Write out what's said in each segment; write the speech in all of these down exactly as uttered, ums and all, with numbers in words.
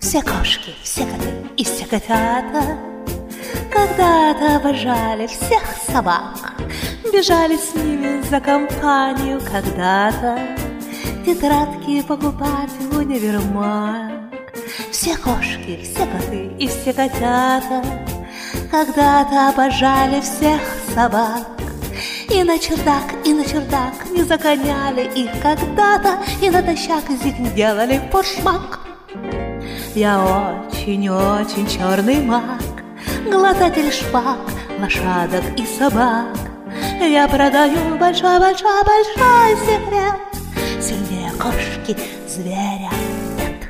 Все кошки, все коты и все котята когда-то обожали всех собак, бежали с ними за компанию когда-то тетрадки покупать в универмаг. Все кошки, все коты и все котята когда-то обожали всех собак, и на чердак, и на чердак не загоняли их когда-то, и натощак из них не делали форшмак. Я очень-очень черный маг, глотатель шпаг, лошадок и собак. Я продаю большой-большой-большой секрет: сильнее кошки зверя нет.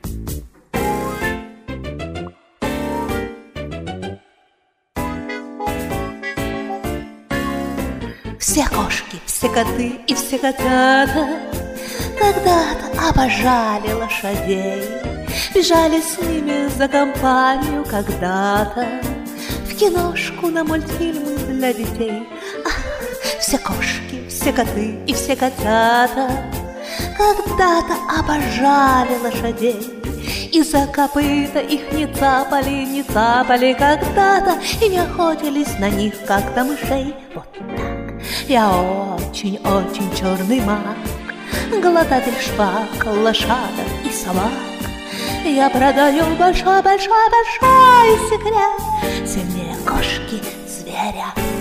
Все кошки, все коты и все котята когда-то обожали лошадей, бежали с ними за компанию когда-то в киношку на мультфильмы для детей. Ах, все кошки, все коты и все котята когда-то обожали лошадей, и за копыта их не цапали, не цапали когда-то, и не охотились на них, как на мышей. Вот так. Я очень-очень черный маг, глотатель шпаг, лошадок и собак. Я продаю большой-большой-большой секрет: сильнее кошки зверя